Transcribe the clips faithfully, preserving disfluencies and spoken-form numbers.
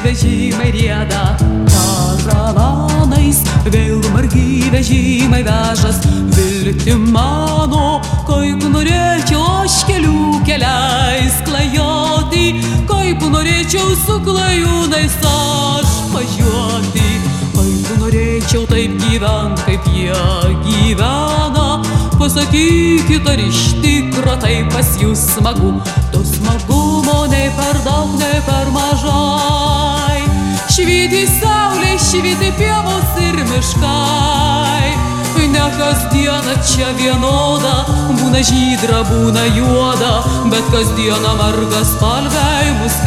vežimai rieda karavanais, vėl margi vežimai vežas viltį mano, kaip norėčiau aš kelių keliais klajoti, kaip norėčiau su klajūnais aš važiuoti, kaip norėčiau taip gyvent, kaip jie gyvena. Pasakykit, ar iš tikro tai pas jūs smagu, to smagumo nei per daug, nei per mažai. Švyti saulė, švyti pievos ir miškai, ne kasdieną čia vienoda, būna žydra, būna juoda, bet kasdieną margas spalvai mus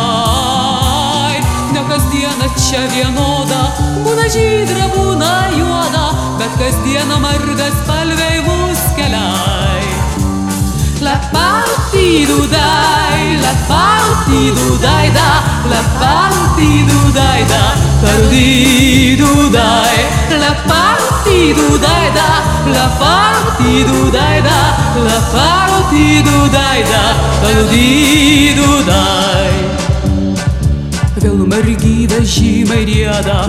keliai. Ne kasdieną čia vienoda, būna žydra, būna juoda, bet kasdieną margas spalvai mus keliai. La parti du dai, la parti du dai da, la parti du dai da, tardi du dai, la parti du dai da, la parti du dai da, la parti du dai da, tardi du dai. Vėl margi vežimai rieda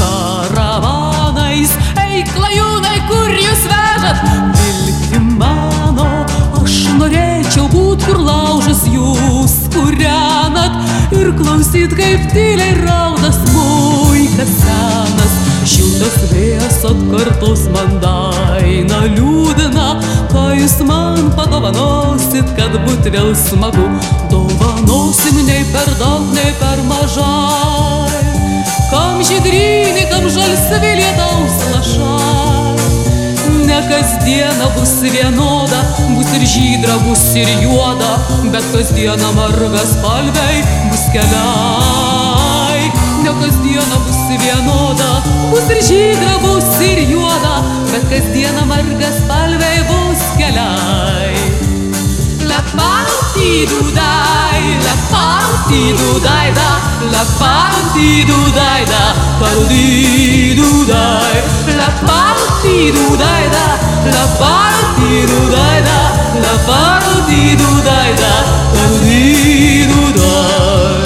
karavanais, ei klajūnai, kur jūs vežat viltį mano, aš norėčiau būt, kur laužas jūs kūrenat ir klausyt, kaip tyliai rauda smuikas senas. Šiltas vėjas atkartos man daina liūdina, ką jūs man padovanosit, kad būt vėl smagu. Dovanosim nei per daug, nei per mažai, kam žydrynį, kam žalsvi lietaus lašai. Ne kasdiena bus vienoda, bus ir žydra, bus ir juoda, bet kasdiena marga spalvai bus keliai. Ne kasdiena bus vienoda, bus ir žydra, bus ir juoda, bet kasdiena marga spalvai bus keliai. La parti du dai, la parti du dai da, la parti du dai da, tardi du dai, la parti du dai da, la parti du dai da, la parti du dai da, tardi du dai.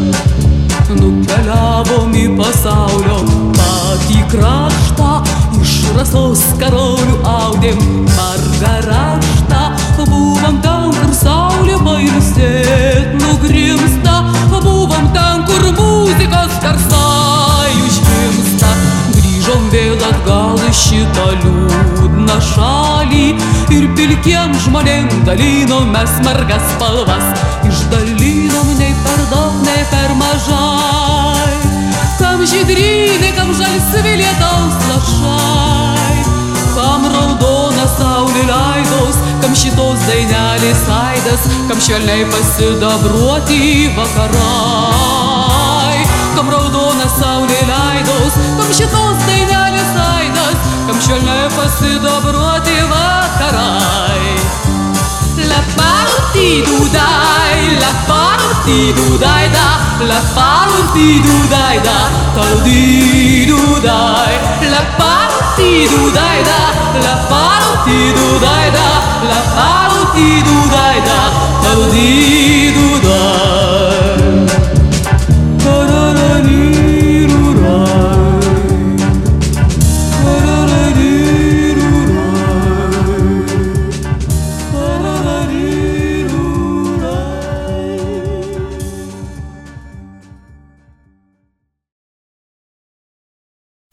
Nukeliavom į pasaulio patį kraštą, iš rasos karolių audėm margą raštą. Buvom ten, kur saulė pailsėt nugrimsta, buvom ten, kur muzikos garsai užgimsta. Grįžom vėl atgal į šitą liūdną šalį ir pilkiem žmonėm dalinom mes margas spalvas. Išdalinom nei per daug, nei per mažai, kam žydrynai, kam žalsvi lietaus lašai, kam raudona saulė leidos, kam šitos dainelės aidas, kam švelniai pasidabruoti vakarai. Kam raudona saulė leidos, kam šitos dainelės aidas, kam švelniai pasidabruoti vakarai. La parti du dai, la parti du dai da, la parti du dai da, tardi du dai, la parti du dai da, la parti du dai da, la parti du dai da, tardi du